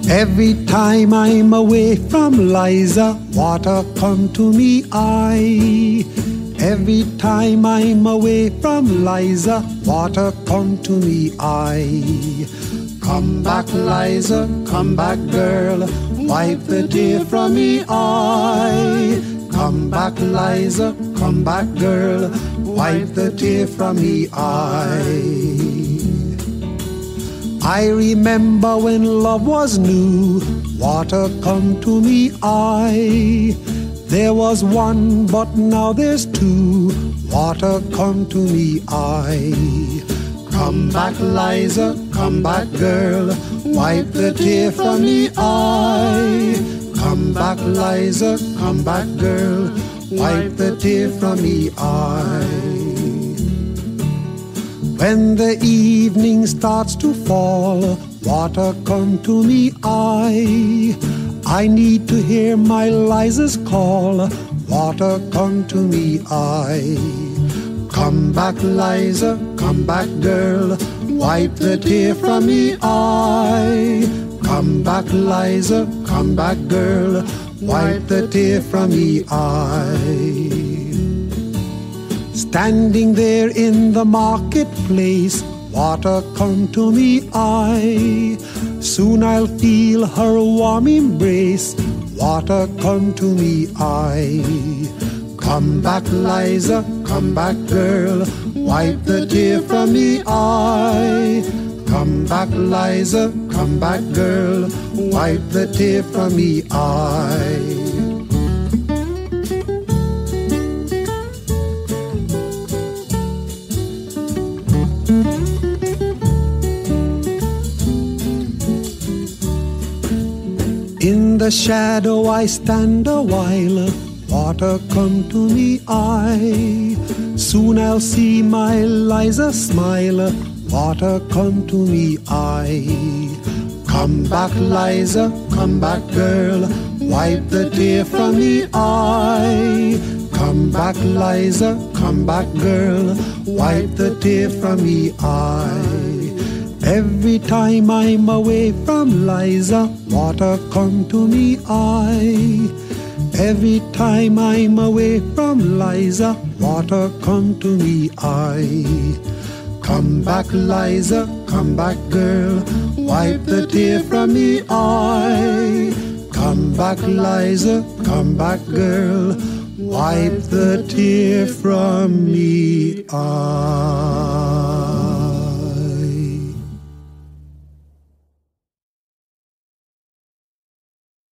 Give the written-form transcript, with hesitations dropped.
Every time I'm away from Liza, water come to me eye. Every time I'm away from Liza, water come to me eye. Come back, Liza, come back, girl, wipe the tear from me eye. Come back, Liza, come back, girl, wipe the tear from me eye. I remember when love was new, water come to me eye. There was one, but now there's two, water come to me eye. Come back, Liza, come back, girl, wipe the tear from me eye. Come back, Liza, come back, girl, wipe the tear from me eye. When the evening starts to fall, water come to me eye. I need to hear my Liza's call, water come to me eye. Come back, Liza, come back, girl, wipe the tear from me eye. Come back, Liza, come back, girl, wipe the tear from me eye. Standing there in the marketplace, water come to me eye. Soon I'll feel her warm embrace, water come to me eye. Come back, Liza, come back, girl, wipe the tear from me eye. Come back, Liza, come back, girl, wipe the tear from me eye. In the shadow I stand a while, water come to me eye. Soon I'll see my Liza smile, water come to me eye. Come back, Liza, come back, girl, wipe the tear from me eye. Come back, Liza, come back, girl, wipe the tear from me eye. Every time I'm away from Liza, water come to me eye. Every time I'm away from Liza, water come to me eye. Come back, Liza, come back, girl, wipe the tear from me eye. Come back, Liza, come back, girl, wipe the tear from me eye.